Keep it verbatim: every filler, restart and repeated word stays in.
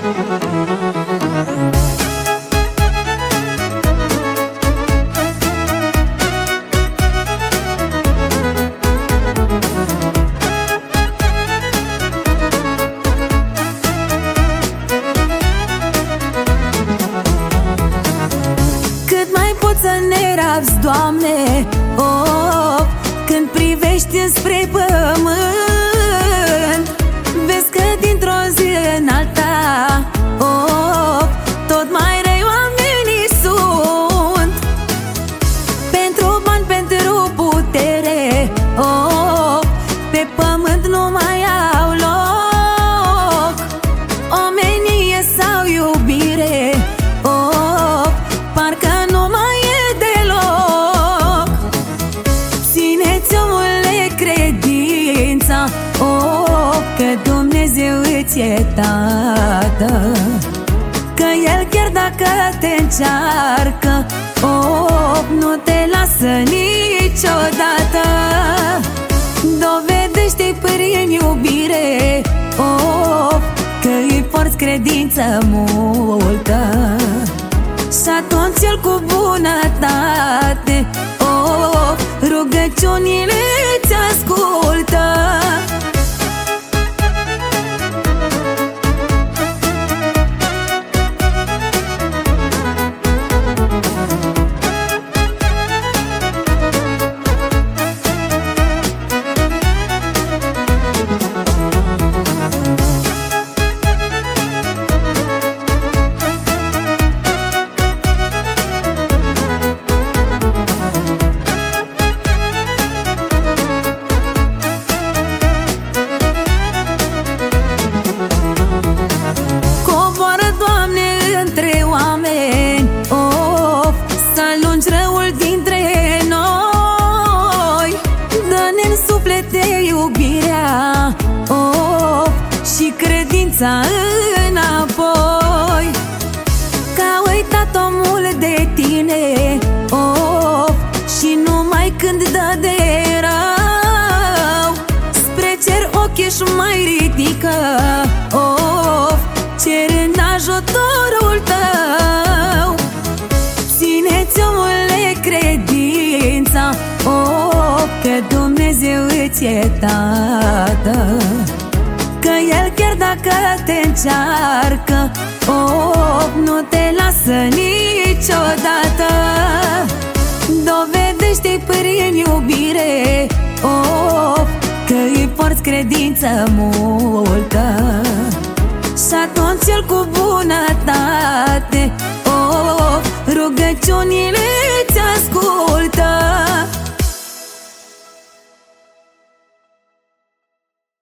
Să ne rabzi, Doamne, oh, când privești înspre pământ, vezi că dintr-o zi în alta, oh, tot mai răi oamenii sunt. Pentru bani, pentru putere, oh, pe pământ nu mai au loc omenie sau iubire, oh, parcă nu mai oh, că Dumnezeu îți e tată, că El chiar dacă te încearcă, oh, nu te lasă niciodată. Dovedește-i prin iubire, oh, că îi porți credință multă, și atunci El cu bunătate, oh, rugăciunile ți ascultă. Iubirea, oh, și credința înapoi, că a uitat omul de tine, oh, și numai când dă de rău, spre cer ochii și mai ridică, oh, cerând ajutorul tău. Ține-ți, omule, credința, oh, că Dumnezeu îți e tată, că El chiar dacă te încearcă, oh, nu te lasă niciodată. Dovedește-i prin iubire, oh, că îi porți credință multă, și atunci El cu bunătate, oh, rugăciunile ți ascultă.